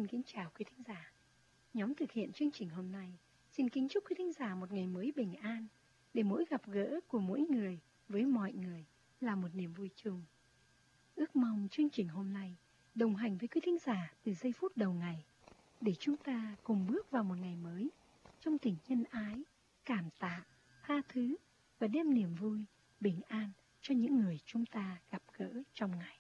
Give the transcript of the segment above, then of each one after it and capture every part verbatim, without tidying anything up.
Xin kính chào quý thính giả. Nhóm thực hiện chương trình hôm nay xin kính chúc quý thính giả một ngày mới bình an, để mỗi gặp gỡ của mỗi người với mọi người là một niềm vui chung. Ước mong chương trình hôm nay đồng hành với quý thính giả từ giây phút đầu ngày, để chúng ta cùng bước vào một ngày mới trong tình nhân ái, cảm tạ, tha thứ và đem niềm vui, bình an cho những người chúng ta gặp gỡ trong ngày.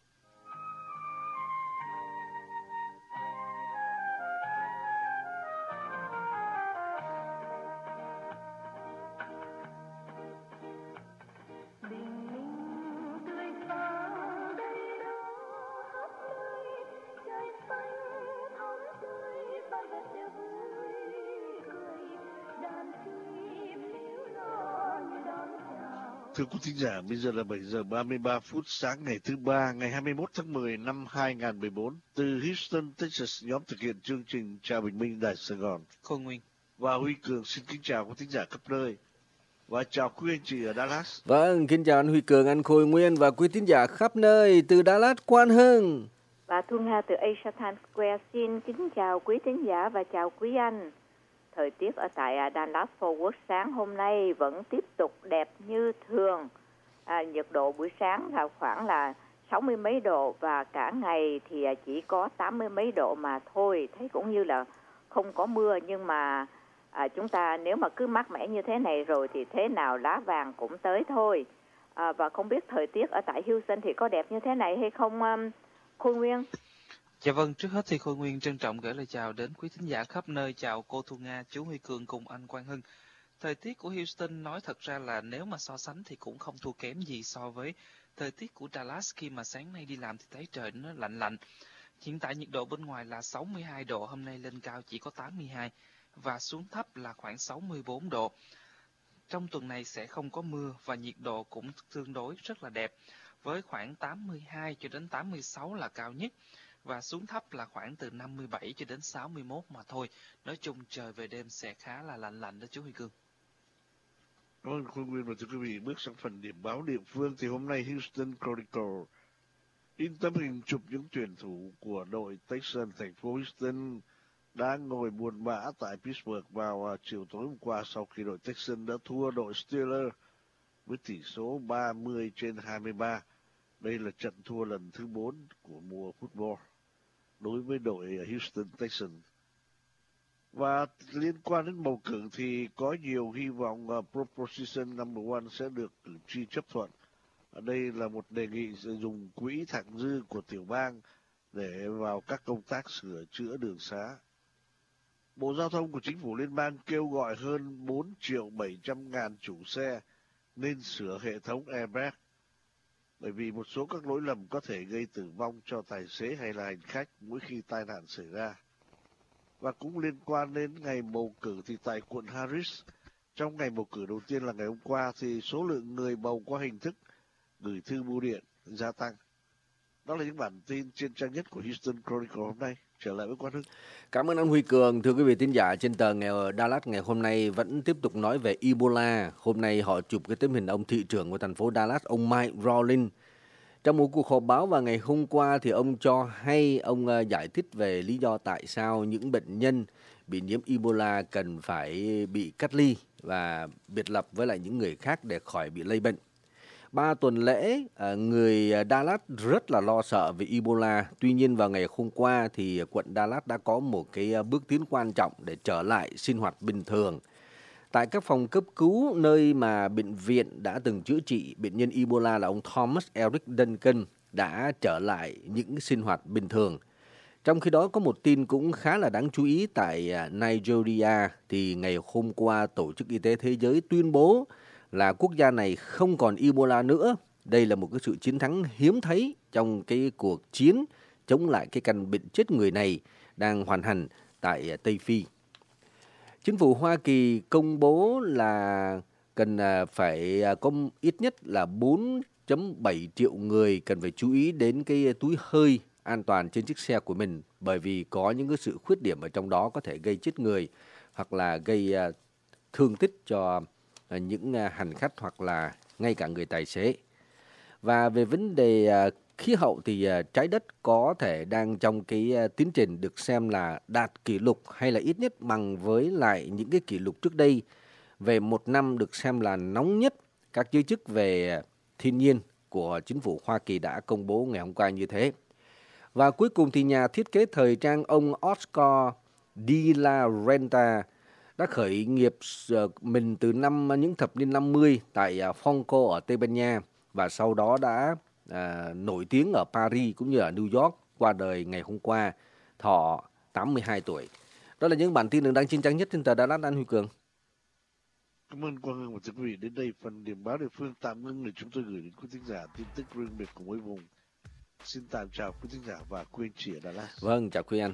Thưa quý thính giả, bây giờ là bảy giờ ba mươi ba phút sáng ngày thứ ba, ngày hai mươi mốt tháng mười năm hai nghìn không trăm mười bốn. Từ Houston, Texas, nhóm thực hiện chương trình Chào Bình Minh Đài Sài Gòn. Khôi Nguyên và Huy Cường xin kính chào quý thính giả khắp nơi. Và chào quý anh chị ở Dallas. Vâng, kính chào anh Huy Cường, anh Khôi Nguyên và quý thính giả khắp nơi. Từ Dallas, Quan Hưng. Và Thu Nga từ Asia Times Square xin kính chào quý thính giả và chào quý anh. Thời tiết ở tại Dallas Fort Worth sáng hôm nay vẫn tiếp tục đẹp như thường. À, nhiệt độ buổi sáng là khoảng là sáu mươi mấy độ và cả ngày thì chỉ có tám mươi mấy độ mà thôi. Thấy cũng như là không có mưa, nhưng mà à, chúng ta nếu mà cứ mát mẻ như thế này rồi thì thế nào lá vàng cũng tới thôi. À, và không biết thời tiết ở tại Houston thì có đẹp như thế này hay không, um, Khôi Nguyên? Dạ vâng, trước hết thì Khôi Nguyên trân trọng gửi lời chào đến quý thính giả khắp nơi. Chào cô Thu Nga, chú Huy Cường cùng anh Quang Hưng. Thời tiết của Houston nói thật ra là nếu mà so sánh thì cũng không thua kém gì so với thời tiết của Dallas. Khi mà sáng nay đi làm thì thấy trời nó lạnh lạnh. Hiện tại nhiệt độ bên ngoài là sáu mươi hai độ, hôm nay lên cao chỉ có tám mươi hai và xuống thấp là khoảng sáu mươi bốn độ. Trong tuần này sẽ không có mưa và nhiệt độ cũng tương đối rất là đẹp, với khoảng tám mươi hai cho đến tám mươi sáu là cao nhất. Và xuống thấp là khoảng từ năm mươi bảy cho đến sáu mươi mốt mà thôi. Nói chung trời về đêm sẽ khá là lạnh lạnh đó chú Huy Cương. Cảm ơn Khôi Nguyên. Và thưa quý vị, bước sang phần điểm báo địa phương thì hôm nay Houston Chronicle in tấm hình chụp những tuyển thủ của đội Texans thành phố Houston đã ngồi buồn bã tại Pittsburgh vào chiều tối hôm qua sau khi đội Texans đã thua đội Steelers với tỷ số ba mươi trên hai mươi ba. Đây là trận thua lần thứ bốn của mùa football đối với đội Houston Texans. Và liên quan đến bầu cử thì có nhiều hy vọng uh, Proposition number one sẽ được cử tri chấp thuận. Ở đây là một đề nghị dùng quỹ thặng dư của tiểu bang để vào các công tác sửa chữa đường xá. Bộ Giao thông của chính phủ liên bang kêu gọi hơn bốn triệu bảy trăm ngàn chủ xe nên sửa hệ thống airbag, bởi vì một số các lỗi lầm có thể gây tử vong cho tài xế hay là hành khách mỗi khi tai nạn xảy ra. Và cũng liên quan đến ngày bầu cử thì tại quận Harris, trong ngày bầu cử đầu tiên là ngày hôm qua thì số lượng người bầu qua hình thức gửi thư bưu điện gia tăng. Đó là những bản tin trên trang nhất của Houston Chronicle hôm nay. Trở lại với Quang Hưng. Cảm ơn anh Huy Cường. Thưa quý vị thính giả, trên tờ ngày ở Dallas ngày hôm nay vẫn tiếp tục nói về Ebola. Hôm nay họ chụp cái tấm hình ông thị trưởng của thành phố Dallas, ông Mike Rawlings. Trong một cuộc họp báo vào ngày hôm qua thì ông cho hay ông giải thích về lý do tại sao những bệnh nhân bị nhiễm Ebola cần phải bị cách ly và biệt lập với lại những người khác để khỏi bị lây bệnh. Ba tuần lễ, người Dallas rất là lo sợ về Ebola. Tuy nhiên vào ngày hôm qua thì quận Dallas đã có một cái bước tiến quan trọng để trở lại sinh hoạt bình thường. Tại các phòng cấp cứu nơi mà bệnh viện đã từng chữa trị bệnh nhân Ebola là ông Thomas Eric Duncan đã trở lại những sinh hoạt bình thường. Trong khi đó có một tin cũng khá là đáng chú ý tại Nigeria thì ngày hôm qua Tổ chức Y tế Thế giới tuyên bố là quốc gia này không còn Ebola nữa. Đây là một cái sự chiến thắng hiếm thấy trong cái cuộc chiến chống lại cái căn bệnh chết người này đang hoành hành tại Tây Phi. Chính phủ Hoa Kỳ công bố là cần phải có ít nhất là bốn phẩy bảy triệu người cần phải chú ý đến cái túi hơi an toàn trên chiếc xe của mình, bởi vì có những cái sự khuyết điểm ở trong đó có thể gây chết người hoặc là gây thương tích cho những hành khách hoặc là ngay cả người tài xế. Và về vấn đề khí hậu thì uh, trái đất có thể đang trong cái uh, tiến trình được xem là đạt kỷ lục hay là ít nhất bằng với lại những cái kỷ lục trước đây về một năm được xem là nóng nhất. Các giới chức về thiên nhiên của chính phủ Hoa Kỳ đã công bố ngày hôm qua như thế. Và cuối cùng thì nhà thiết kế thời trang ông Oscar de la Renta đã khởi nghiệp mình từ năm những thập niên năm mươi tại Fonco ở Tây Ban Nha và sau đó đã à, nổi tiếng ở Paris cũng như ở New York, qua đời ngày hôm qua, thọ tám mươi hai tuổi. Đó là những bản tin được đăng trên trang nhất trên tờ Đà Lạt. Anh Huy Cường. Cảm ơn Quang Hưng và thưa quý vị. Đến đây phần điểm báo địa phương tạm ngưng để chúng tôi gửi đến quý thính giả tin tức riêng biệt của mỗi vùng. Xin tạm chào quý thính giả và quý anh chị ở Đà Lạt. Vâng, chào quý anh.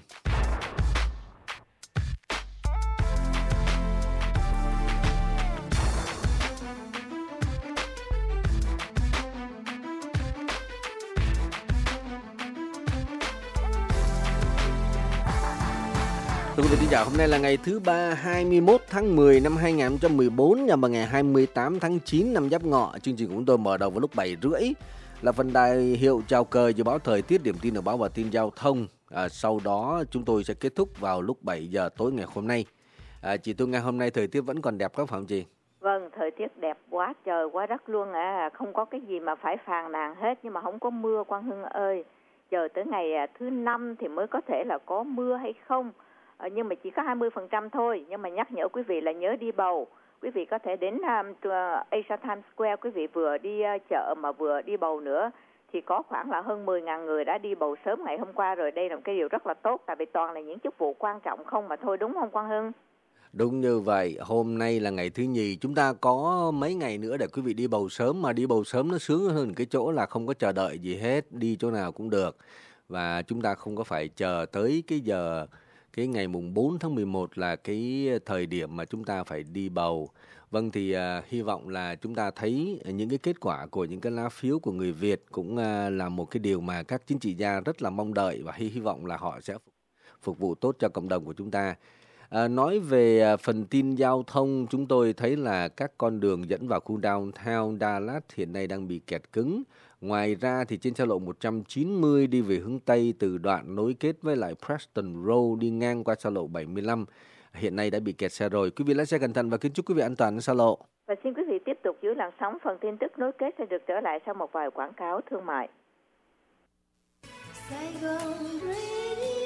Thưa quý vị thính giả, hôm nay là ngày thứ ba, hai mươi mốt tháng mười năm hai nghìn không trăm mười bốn, nhằm vào ngày hai mươi tám tháng chín năm Giáp Ngọ. Chương trình của chúng tôi mở đầu vào lúc bảy rưỡi là phần đài hiệu chào cờ dự báo thời tiết, điểm tin dự báo và tin giao thông. À, sau đó chúng tôi sẽ kết thúc vào lúc bảy giờ tối ngày hôm nay. À, chị Thu Nga, hôm nay thời tiết vẫn còn đẹp không phải không chị? Vâng, thời tiết đẹp quá trời quá đất luôn à, không có cái gì mà phải phàn nàn hết, nhưng mà không có mưa Quang Hưng ơi. Chờ tới ngày thứ năm thì mới có thể là có mưa hay không. À, nhưng mà chỉ có hai mươi phần trăm thôi. Nhưng mà nhắc nhở quý vị là nhớ đi bầu. Quý vị có thể đến um, Asia Times Square, quý vị vừa đi uh, chợ mà vừa đi bầu nữa. Thì có khoảng là hơn mười nghìn người đã đi bầu sớm ngày hôm qua rồi. Đây là một cái điều rất là tốt, tại vì toàn là những chức vụ quan trọng không mà thôi, đúng không Quang Hưng? Đúng như vậy, hôm nay là ngày thứ nhì, chúng ta có mấy ngày nữa để quý vị đi bầu sớm, mà đi bầu sớm nó sướng hơn cái chỗ là không có chờ đợi gì hết, đi chỗ nào cũng được. Và chúng ta không có phải chờ tới cái giờ, cái ngày mùng bốn tháng mười một là cái thời điểm mà chúng ta phải đi bầu. Vâng, thì uh, hy vọng là chúng ta thấy những cái kết quả của những cái lá phiếu của người Việt cũng uh, là một cái điều mà các chính trị gia rất là mong đợi, và hy, hy vọng là họ sẽ phục vụ tốt cho cộng đồng của chúng ta. À, nói về à, phần tin giao thông, chúng tôi thấy là các con đường dẫn vào khu downtown Dallas hiện nay đang bị kẹt cứng. Ngoài ra thì trên xa lộ một trăm chín mươi đi về hướng Tây từ đoạn nối kết với lại Preston Road đi ngang qua xa lộ bảy mươi lăm hiện nay đã bị kẹt xe rồi. Quý vị lái xe cẩn thận và kính chúc quý vị an toàn trên xa lộ. Và xin quý vị tiếp tục giữ làn sóng, phần tin tức nối kết sẽ được trở lại sau một vài quảng cáo thương mại. Sài Gòn Radio.